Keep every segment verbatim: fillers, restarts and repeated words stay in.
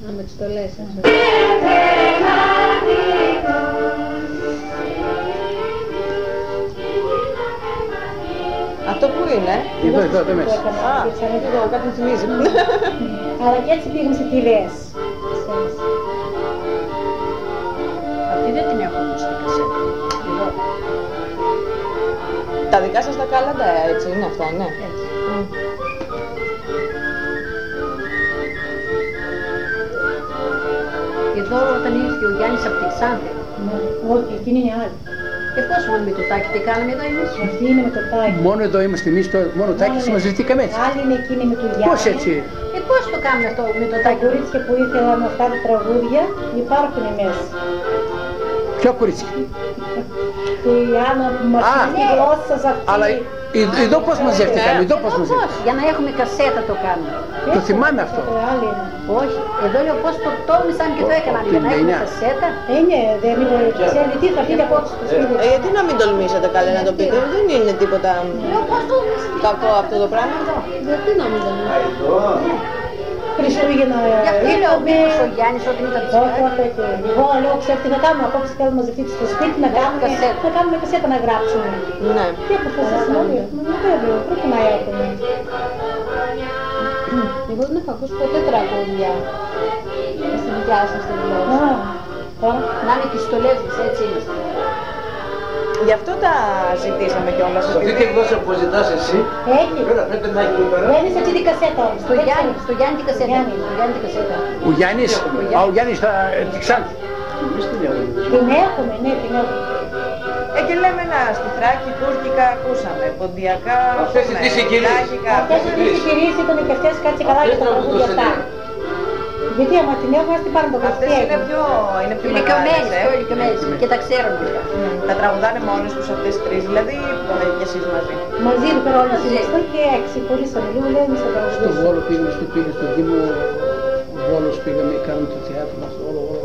Α, με τις στολές. Αυτό που είναι? Εδώ, εδώ, εδώ μέσα. Α, εδώ, κάτι θυμίζει. Αλλά και έτσι πήγαν σε τηλές. Αυτή δεν την έχω ακούσει στην κασέτα. Εδώ. Τα δικά σας τα κάλαντα έτσι είναι αυτά, ναι. Έτσι. Mm. Εδώ όταν ήρθε ο Γιάννης από τη Ξάνθη. Όχι, εκείνη είναι άλλη. Και πώς μόνο με το τάκι τι κάναμε εδώ εμείς. Αυτή είναι με το τάκι. Μόνο εδώ είμαστε εμείς, το μόνο τάκι μας μαζευτήκαμε έτσι. Άλλη είναι εκείνη με το Γιάννη. Πώς έτσι? Και πώς το κάνουμε αυτό με το Τα τάκι. κορίτσια που ήθελαν αυτά τα τραγούδια υπάρχουν μέσα. Ποιο κορίτσι? Η Άννα που μας Α, πει τη γλώσσα σας αυτή. Αλλά ε- εδώ πώς μαζεύτηκαμε, εδώ πώς Εδώ πώς, μαζεύτηκαμε. για να έχουμε κασέτα το κάνουμε. Το θυμάμαι αυτό. Το άλλο είναι. Όχι, εδώ λέω πώς το τόλμησαν και το έκαναν για να έχουμε κασέτα. Ε, ναι, δεν είναι. Ξέρει τι θα φύγει από το σπίτι. Ε, γιατί να μην τολμήσετε καλέ να το πείτε, δεν είναι τίποτα Λέω πώς τόλμησαν. κακό αυτό το πράγμα. Γιατί να μην το λέμε. Χριστούγεννα. Γι' αυτό λέω μήπως ο Γιάννης όταν ήταν το Όχι, όχι, όχι. Εγώ λέω, ξέρω τι θα κάνουμε, απόψε θέλω να μαζευτείτε στο σπίτι, να κάνουμε κασέτα. να κάνουμε κασέτα να γράψουμε. Ναι. Τι αποφασίσαμε όλοι. Βέβαια, πρέπει να έχουμε. Εγώ δεν έχω ακούσει ποτέ τραγούδια στη δικιά σας τη γλώσσα. Α, τώρα. Να είναι και στολές μας, έτσι είμαστε. Γι' αυτό τα ζητήσαμε κιόλας. Σε αυτή τη γλώσσα που ζητάς εσύ, Έχει. πέρα πρέπει να έχει εδώ πέρα. Δεν είναι σε αυτή την κασέτα όμως. Στο Γιάννη, στο Γιάννη την κασέτα. Γιάννη. Στο Γιάννη την κασέτα. Ο Γιάννης, α, ο Γιάννης θα τη Ξάνθη. Εμείς την έχουμε. Την έχουμε, ναι, την έχουμε. Ε, και λέμε να στη Θράκη τουρκικά ακούσαμε, ποντιακά Αυτές οι τρεις συγκυρίες. λάγικα. Αυτές οι τρεις κυρίες ήταν και αυτές κάτσε καλά για τα τραγούδια αυτά. Γιατί άμα την έχουμε, ας την πάρουν το Αυτές καστιέ. είναι πιο, είναι πιο Ηλικιωμένες, μεγάλες, πιο ε. ηλικιωμένες και τα ξέρουν. Μμ, Τα τραγουδάνε μόνες τους αυτές τις τρεις, δηλαδή είπατε κι εσείς μαζί. Μαζί του πέρα όλες ήμασταν και έξι, πολύ σαν λίγο, δεν εμείς θα Στο τραγουδήσουμε. Βόλο πήγαμε, στο πήγε στο Δήμο, Βόλος πήγαμε, κάναμε το θέατρο μας, όλο, όλο.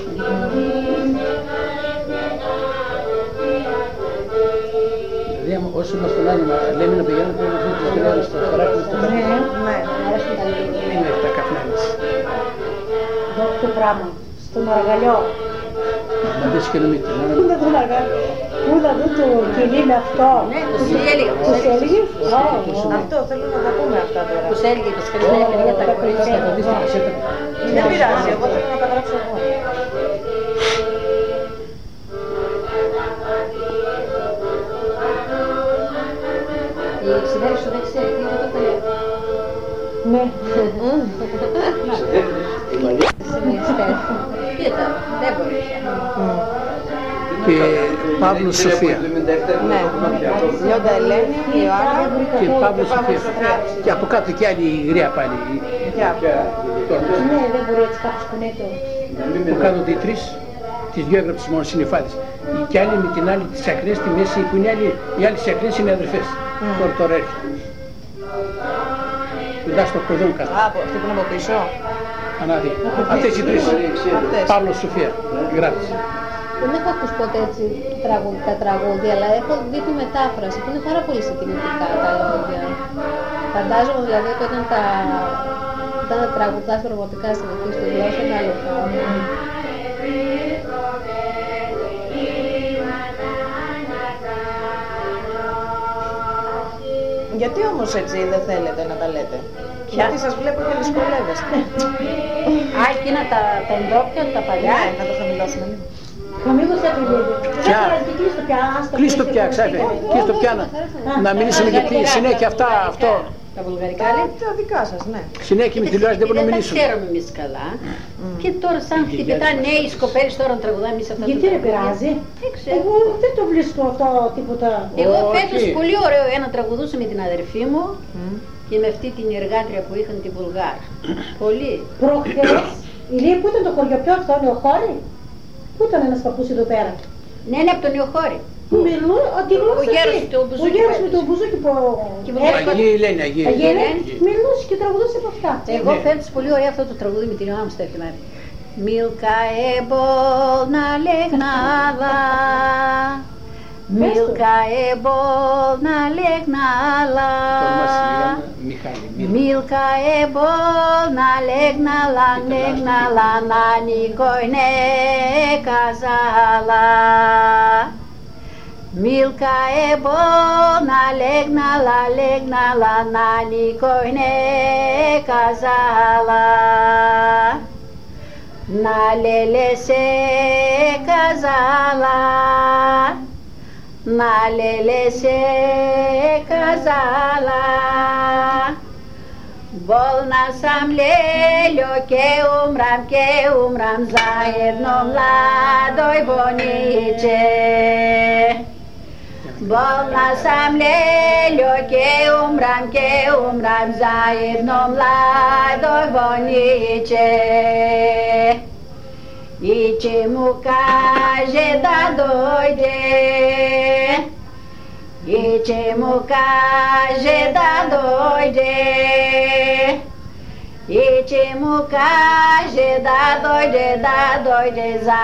Δηλαδή, άμα- όσο μας τον άλλο να λέμε να πηγαίνουμε, πρέπει να δούμε τις γράμμες στο χαράκι μας, στο Ναι, χαράκι. Ναι. Αρέσουν τα λίγα. Είναι τα καφνά μας. εδώ το πράγμα, στο Μαργαλιό. Να δεις και νομίτε. Πού να δω Μαργαλιό, πού να δω το κελί με αυτό. Ναι, τους έλεγα. Τους έλεγες. Ω, Αυτό θέλω να τα πούμε αυτά τώρα. Τους έλεγε, τους χρειάζεται για τα κορίτσια. Θα δεις την κασέτα. Δεν πειράζει, εγώ θέλω να τα γράψω εγώ. Η ξημέρη σου δεν ξέρει τι είναι το παιδί. ναι. Κοίτα, δεν μπορεί πια. Και Παύλο Σοφία. Ναι. Λιόντα Ελένη, Ιωάννα Και Παύλο Σοφία. Και από κάτω και άλλη γριά πάλι. και Άκου. Ναι, δεν μπορεί έτσι κάποιος που είναι το. Που κάνονται οι τρεις, τις δυο έγραψες μόνο συνεφάδες. Και άλλη με την άλλη τις ακρές, τη μέση που είναι άλλη, οι άλλες ακρές είναι αδερφές. Τώρα τώρα έρχεται. Κοντά στο προδόν κάτω. Α, από αυτή που είναι από πίσω. Ανάδει. Αυτές οι τρεις. Αυτές. Παύλο Σοφία. Γράφεις. Δεν έχω ακούσει ποτέ έτσι τραγούδι, τα τραγούδια, αλλά έχω δει τη μετάφραση που είναι πάρα πολύ συγκινητικά τα λόγια. Φαντάζομαι δηλαδή ότι όταν τα, όταν τα τραγουδάς πραγματικά στην δική σου γλώσσα είναι άλλο πράγμα. Γιατί όμως έτσι δεν θέλετε να τα λέτε? Γιατί σας βλέπω και δυσκολεύεστε. Α, εκείνα τα, τα εντόπια, τα παλιά. Ναι, να το χαμηλώσουμε λίγο. Χαμήλωσε το λίγο. Πια. Κλείστο πια. άστα, Κλείστο πια, ξάφε. Κλείστο πια να, να μιλήσουμε γιατί συνέχεια αυτά, αυτό. Τα βουλγαρικά λέει. Τα δικά σας, ναι. Συνέχεια με τη τηλεόραση δεν μπορούμε να Δεν τα μιλήσουμε. ξέρουμε εμείς καλά. Και τώρα σαν χτυπητά νέοι σκοπέρι τώρα να τραγουδάμε εμείς αυτά τα Γιατί δεν τραγούδια. πειράζει. Δεν ξέρω. Εγώ δεν το βρίσκω αυτό τίποτα. Εγώ Όχι. φέτος πολύ ωραίο ένα τραγουδούσα με την αδερφή μου και με αυτή την εργάτρια που είχαν την Βουλγάρα. Πολύ. Προχθές, η Λία που ήταν το χωριό πιο αυτό, Νεοχώρη. Πού ήταν ένας παππούς εδώ πέρα. Ναι, ναι, από τον Ιωχώρη. Που μιλούν, τη γλώσσα Ο γέρος αυτή. του Μπουζούκι Ο γέρος με πέτρες. τον μπουζούκι που Και που έρχεται. Αγία Ελένη, Αγία Αγία Ελένη. Ελένη, μιλούσε και τραγουδούσε από αυτά. Εγώ φέτος πολύ ωραία αυτό το τραγούδι με την Ιωάννα μου στέφτηνα. Μιλκα εμπόλνα λεγνάδα, Milka je bolna, legnala. Milka je bolna, legnala, legnala, na nikoj ne kazala. Milka je bolna, legnala, legnala, na nikoj ne kazala. Na lele se kazala, na lele se kazala. Bolna sam leljo, ke umram, ke umram, zajedno mladoj bolniče. Bolna sam leljo, ke umram, ke umram, zajedno mladoj bolniče. Ići mu kaže da dojde, ići mu kaže da dojde, ići mu kaže da dojde, da dojde za...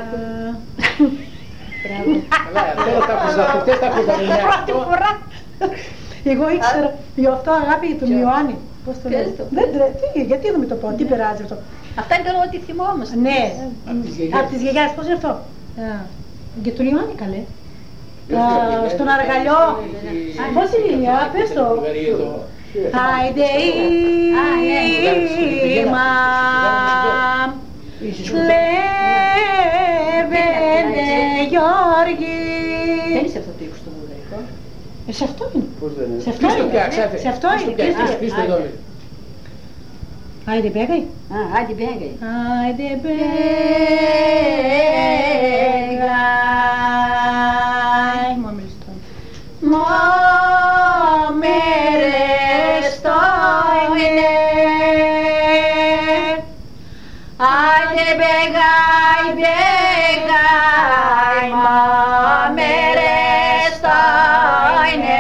Εγώ ήξερα, γι' αυτό αγάπη του Ιωάννη. Πώς το λέει? Γιατί δεν με το πω, τι περάζει αυτό? Αυτά είναι ό,τι θυμόμαστε. Ναι, από τις γιαγιάς, πώς είναι αυτό? Για τον Ιωάννη καλέ. Στον αργαλιό. Πώς είναι, πες το. Άιντε είμα, λέβαινε Γιώργη. Δεν είσαι αυτό το ήχος στο βουλγαρικό. Σε αυτό είναι. Πώς δεν είναι? Σε αυτό είναι. Σε αυτό είναι. Άιντε μπέγαει. Α, άιντε μπέγαει. Άιντε μπέγαει. Μου αμέσως τώρα. Μου μερεστόινε. Άιντε μπέγαει, μπέγαει, μου μερεστόινε.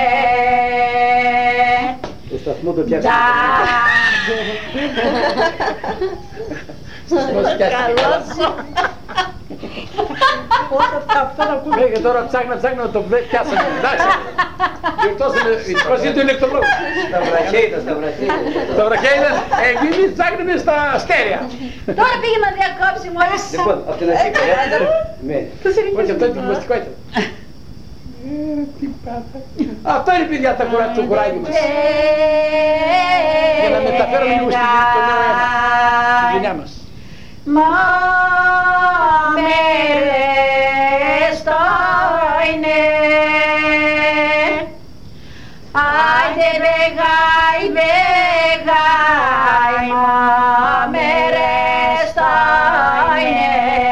Το σταθμό το πιάσαμε. Καλό σου. Ναι, και τώρα ψάχνα, ψάχνα να το πιάσαμε. Εντάξει. Διορτώσαμε, πώς είναι το ηλεκτρολόγο. Στα βραχέιδα, στα βραχέιδα. Στα βραχέιδα, εμείς ψάχνουμε στα στέρεα. Τώρα πήγε να διακόψει μόλις. Λοιπόν, από την αρχή, ναι. Όχι, αυτό είναι δημοστικό ήταν. Αυτό είναι παιδιά το κουράγιο μας. Για να μεταφέρουμε λίγο στη γενιά μας. Μα μερεστόινε. Άιντε μπέγαει, μπέγαει, μα μερεστόινε.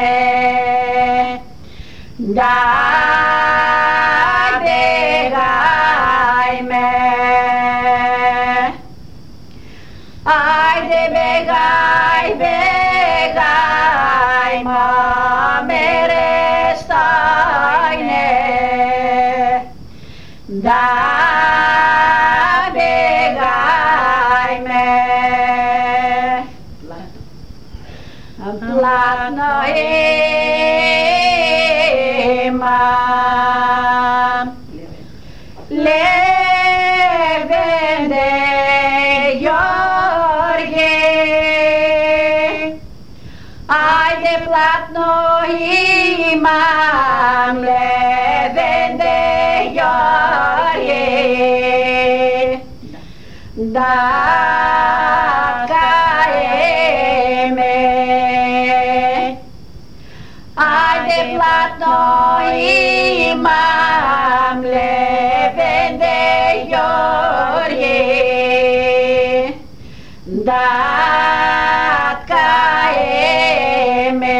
Πλάτνο αίμα, λεβέντε Γιώργη, άιντε πλάτνο αίμα, λεβέντε Γιώργη. Πλάτνο ημάμ λεβέντε Γιώργη, δάκα εμέ.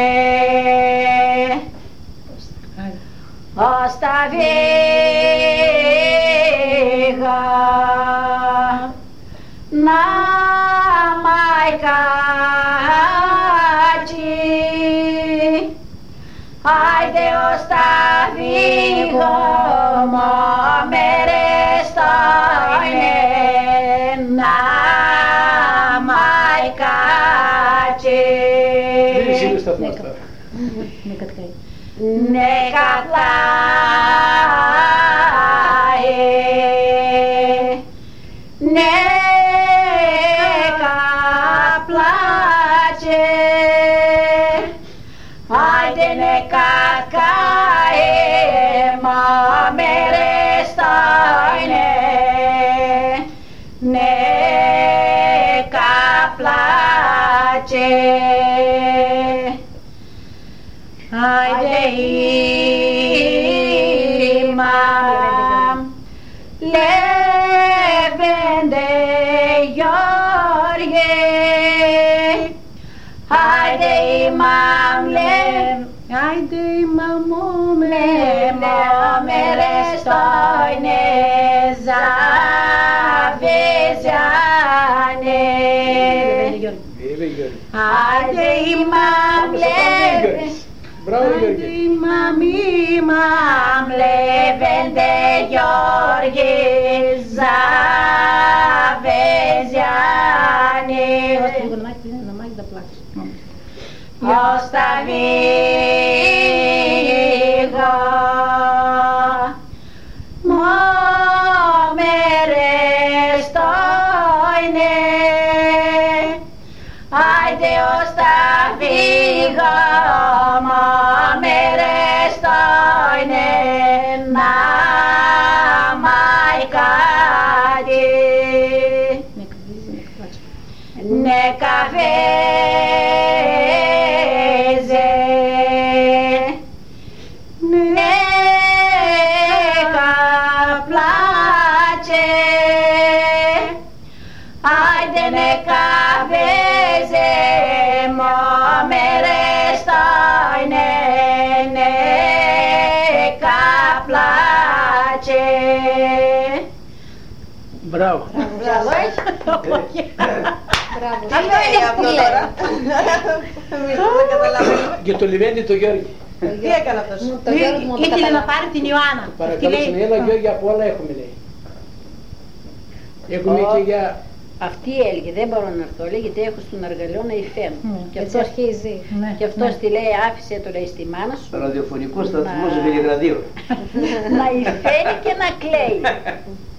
Ως τα βήγα να μαϊκάτσι. Άιντε ως τα βήγω μου μερεστόινε να μαϊκάτσι. Δεν είναι σίγουρο σταθμός τώρα. Ναι, κατλά. άιντε ναι κακάε μα μερεστάινε ναι καπλάτσε άιντε ημάμ λεβέντε Γιώργε άιντε ημάμ λεβ Άιντε ημάμο με μερεστάινε ζαβεζιάνε άιντε ημάμ λεβ Μπράβο Άιντε Γιώργη. ημάμ ημάμ λεβέντε Γιώργη ζαβεζιάνε ποιος τα βήγω μο μερεστόινε άιντε ως τα βήγω μο μερεστόινε να μάι κάτι ναι καφέζε ναι καπλάτσε άιντε ναι καφέζε μο μερεστάινε ναι καπλάτσε. Μπράβο. Μπράβο. Τι λέει αυτό τώρα? Εμείς δεν καταλαβαίνουμε. Και το Λιβέντη το Γιώργη. Τι έκανε αυτός? Το Γιώργο μου το Ήθελε να καταλάβει. πάρει την Ιωάννα. Αυτή Παρακαλούσαμε, λέει, έλα Γιώργη, από όλα έχουμε λέει. Έχουμε Ω. και για... Αυτή έλεγε, δεν μπορώ να έρθω, λέει, γιατί έχω στον αργαλείο να υφαίνω. Ναι, Και Έτσι αυτός, αρχίζει. ναι, και αυτός ναι. τη λέει, άφησε το λέει στη μάνα σου, Ραδιοφωνικό σταθμό Να- Βελιγραδίου. να υφαίνει και να κλαίει.